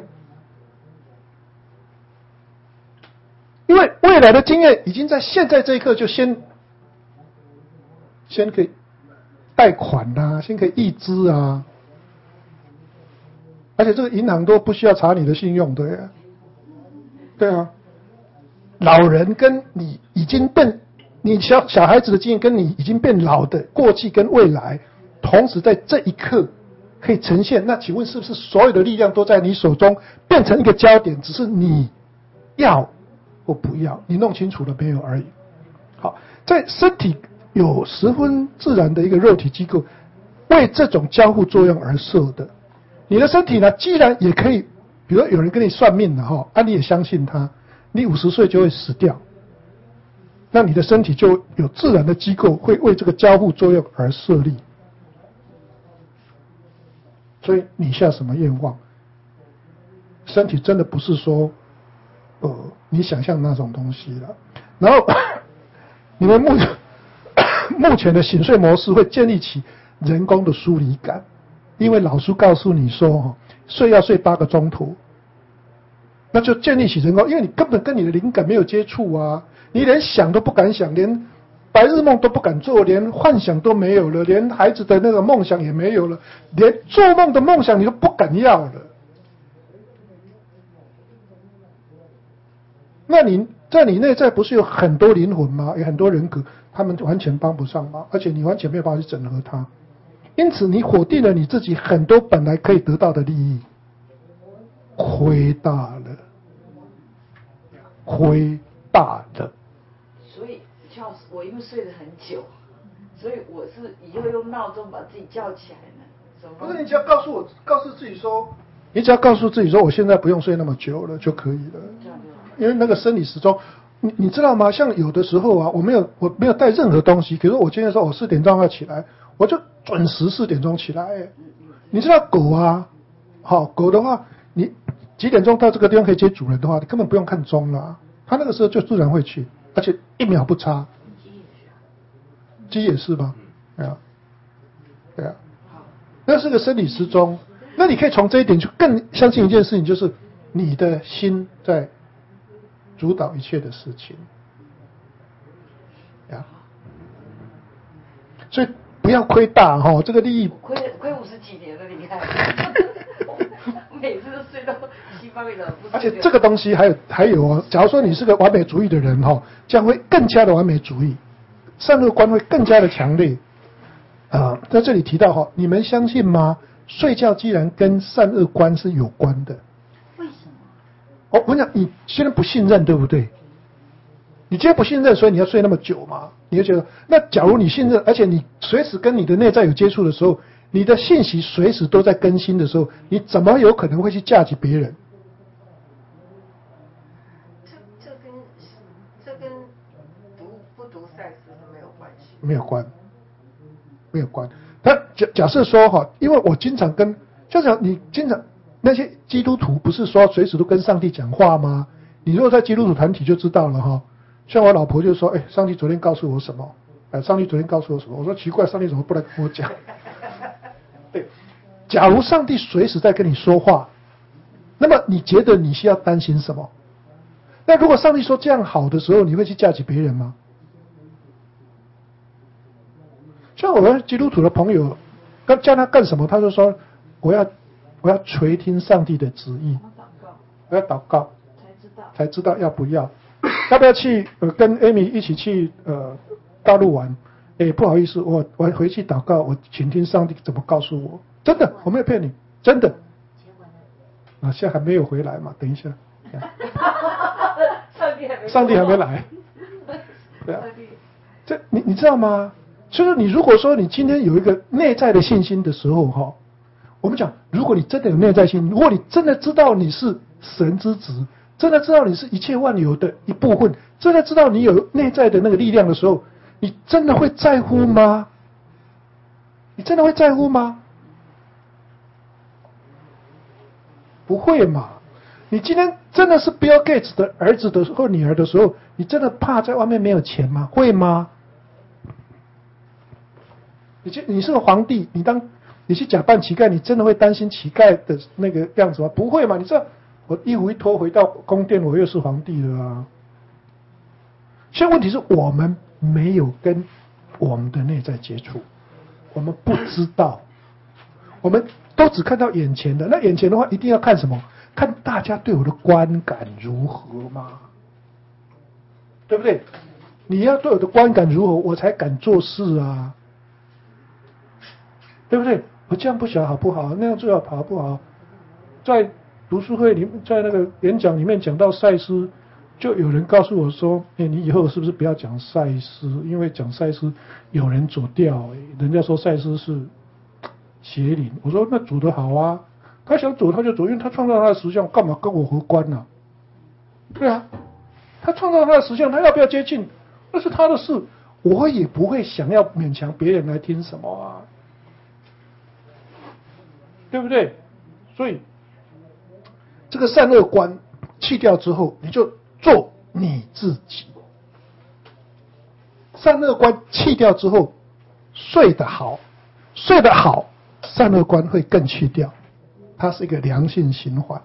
因为未来的经验已经在现在这一刻就先可以贷款啊，先可以预支啊。而且这个银行都不需要查你的信用，对啊。老人跟你已经变，你小孩子的经验跟你已经变老的过去跟未来，同时在这一刻可以呈现。那请问是不是所有的力量都在你手中变成一个焦点，只是你要或不要，你弄清楚了没有而已。好，在身体有十分自然的一个肉体机构，为这种交互作用而设的。你的身体呢，既然也可以，比如有人跟你算命了你也相信他，你50岁就会死掉，那你的身体就有自然的机构会为这个交互作用而设立。所以你下什么愿望，身体真的不是说你想象那种东西了。然后你们目前的醒睡模式会建立起人工的疏离感。因为老师告诉你说睡要睡8个钟头，那就建立起人工，因为你根本跟你的灵感没有接触啊，你连想都不敢想，连白日梦都不敢做，连幻想都没有了，连孩子的那个梦想也没有了，连做梦的梦想你都不敢要了。那你在你内在不是有很多灵魂吗？有很多人格，他们完全帮不上忙，而且你完全没有办法去整合它。因此你否定了你自己很多本来可以得到的利益，亏大了。 所以Charles，我因为睡得很久，所以我是以后用闹钟把自己叫起来呢。 不是，你只要告诉自己说，我现在不用睡那么久了就可以了。因为那个生理时钟，你知道吗？像有的时候啊，我没有带任何东西，比如说我今天说我4点钟要起来，我就准时4点钟起来。你知道狗啊，狗的话，你几点钟到这个地方可以接主人的话，你根本不用看钟了，它那个时候就自然会去，而且1秒不差。鸡也是吧？对啊，那是个生理时钟。那你可以从这一点就更相信一件事情，就是你的心在主导一切的事情。所以不要亏大这个利益。 亏50几年了，你看，每次都睡到7、8个小时。 而且这个东西还有假如说你是个完美主义的人这样会更加的完美主义，善恶观会更加的强烈。在这里提到你们相信吗？睡觉既然跟善恶观是有关的。 为什么？ 我跟你讲，你现在不信任，对不对？你今天不信任，所以你要睡那么久嘛？你就觉得，那假如你信任，而且你随时跟你的内在有接触的时候， 你的信息随时都在更新的时候，你怎么有可能会去嫁给别人？ 这跟不读赛斯是没有关系。 没有关。他假设说哈，因为我经常跟，就像你经常那些基督徒不是说随时都跟上帝讲话吗？你如果在基督徒团体就知道了哈。像我老婆就说：“上帝昨天告诉我什么？上帝昨天告诉我什么？”我说：“奇怪，上帝怎么不来跟我讲？”对，假如上帝随时在跟你说话，那么你觉得你需要担心什么？那如果上帝说这样好的时候，你会去嫁给别人吗？像我们基督徒的朋友，叫他干什么，他就说：“我要垂听上帝的旨意，我要祷告，才知道要不要。”要不要去跟 Amy 一起去大陆玩？不好意思，我回去祷告，我请听上帝怎么告诉我。真的，我没有骗你，真的。现在还没有回来嘛？等一下。上帝还没来。对啊。这你知道吗？所以说，你如果说你今天有一个内在的信心的时候，哈，我们讲，如果你真的有内在信心，如果你真的知道你是神之子。真的知道你是一切万有的一部分，真的知道你有内在的那个力量的时候，你真的会在乎吗？你真的会在乎吗？不会嘛！你今天真的是 Bill Gates 的儿子的或女儿的时候，你真的怕在外面没有钱吗？会吗？你是个皇帝，你去假扮乞丐，你真的会担心乞丐的那个样子吗？不会嘛！你知道。我衣服一脱回到宫殿，我又是皇帝了啊！现在问题是我们没有跟我们的内在接触，我们不知道，我们都只看到眼前的。那眼前的话，一定要看什么？看大家对我的观感如何嘛？对不对？你要对我的观感如何，我才敢做事啊，对不对？我这样不晓得好不好？那样最好好不好？在读书会里，在那个演讲里面讲到赛斯，就有人告诉我说：“你以后是不是不要讲赛斯？因为讲赛斯有人走掉，人家说赛斯是邪灵。”我说：“那走得好啊，他想走他就走，因为他创造他的实相，干嘛跟我何关呢？对啊，他创造他的实相，他要不要接近，那是他的事，我也不会想要勉强别人来听什么啊，对不对？所以。”这个善恶观去掉之后，你就做你自己。善恶观去掉之后，睡得好，善恶观会更去掉，它是一个良性循环。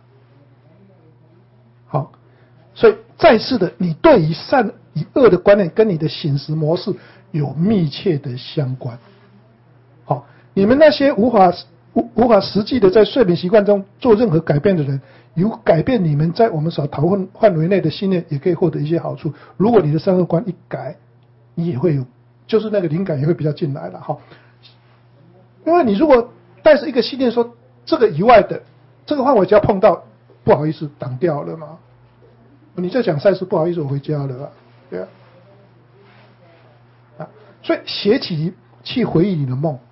好，所以再次的，你对于善与恶的观念跟你的醒食模式有密切的相关。好，你们那些无法实际的在睡眠习惯中做任何改变的人，有改变你们在我们所讨论范围内的信念，也可以获得一些好处。如果你的善恶观一改，你也会有，就是那个灵感也会比较进来了哈。因为你如果带着一个信念说这个以外的这个范围只要碰到，不好意思挡掉了嘛。你在讲赛事，不好意思我回家了啊，对啊。所以写起去回忆你的梦。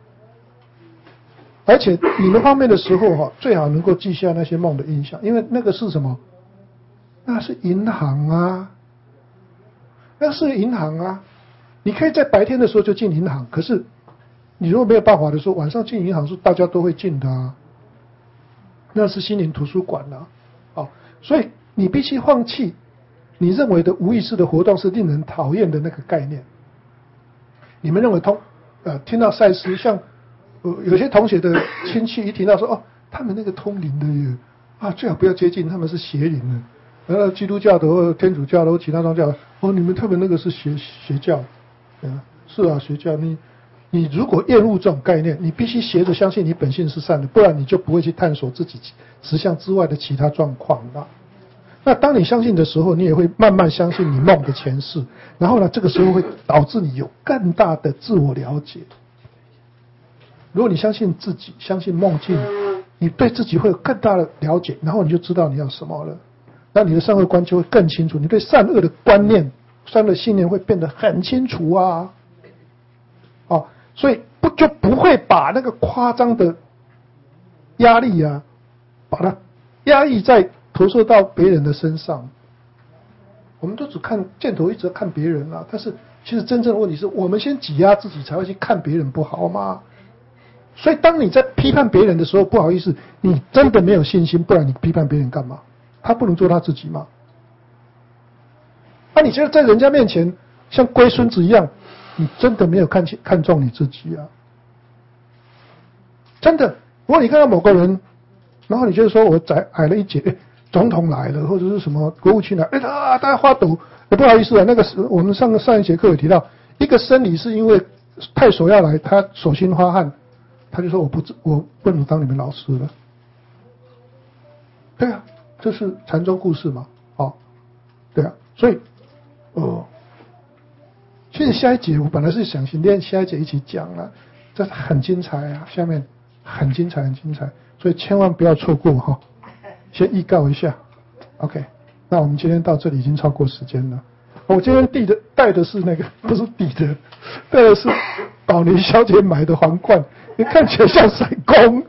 而且你们方面的时候最好能够记下那些梦的印象，因为那个是什么？那是银行啊，那是银行啊。你可以在白天的时候就进银行，可是你如果没有办法的时候，晚上进银行是大家都会进的啊。那是心灵图书馆啊，所以你必须放弃你认为的无意识的活动是令人讨厌的那个概念。你们认为听到赛斯像。有些同学的亲戚一听到说他们那个通灵的耶最好不要接近，他们是邪灵的。然后基督教的或天主教的或其他宗教你们他们那个是邪教，是啊，邪教。你如果厌恶这种概念，你必须学着相信你本性是善的，不然你就不会去探索自己实相之外的其他状况了。那当你相信的时候，你也会慢慢相信你梦的前世，然后呢，这个时候会导致你有更大的自我了解。如果你相信自己，相信梦境，你对自己会有更大的了解，然后你就知道你要什么了。那你的善恶观就会更清楚，你对善恶的观念、善恶信念会变得很清楚啊。所以就不会把那个夸张的压力啊，把它压抑在投射到别人的身上。我们都只看箭头，一直看别人啊，但是其实真正的问题是我们先挤压自己，才会去看别人不好吗？所以当你在批判别人的时候，不好意思，你真的没有信心，不然你批判别人干嘛？他不能做他自己吗？你觉得在人家面前像龟孙子一样，你真的没有看重你自己啊？真的，如果你看到某个人，然后你觉得说我矮了一截，总统来了，或者是什么国务卿来，大家发抖，不好意思啊，那个我们上一节课有提到，一个生理是因为太守要来，他手心发汗，他就说我不能当你们老师了。对啊，这是禅宗故事嘛，对啊，所以其实下一节我本来是想练下一节一起讲了，这很精彩啊，下面很精彩，所以千万不要错过哈。先预告一下 ，OK， 那我们今天到这里已经超过时间了。我今天带的是那个不是带的是宝妮小姐买的皇冠，你看起来像骰盅。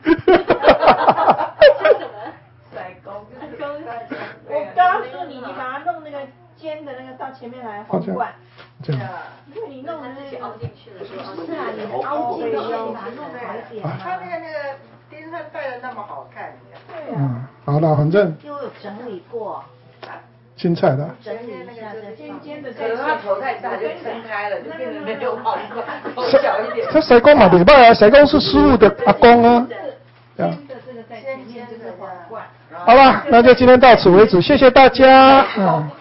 我告诉你，你把它弄那个尖的那个到前面来皇冠。 这样。 因为你弄的那个凹进去了，是吧？ 是啊，你凹进去，你把它弄好一点。 他那个丁上戴的那么好看， 对啊。 好了，反正。 因为有整理过。 精彩的。 整理一下的尖的。 可能他头太大就撑开了，就变成没有皇冠，头小一点。 这骰盅嘛，礼拜啊，骰盅是师傅的阿公啊。 尖的这个在前面就是皇冠。 好了，那就今天到此为止，谢谢大家。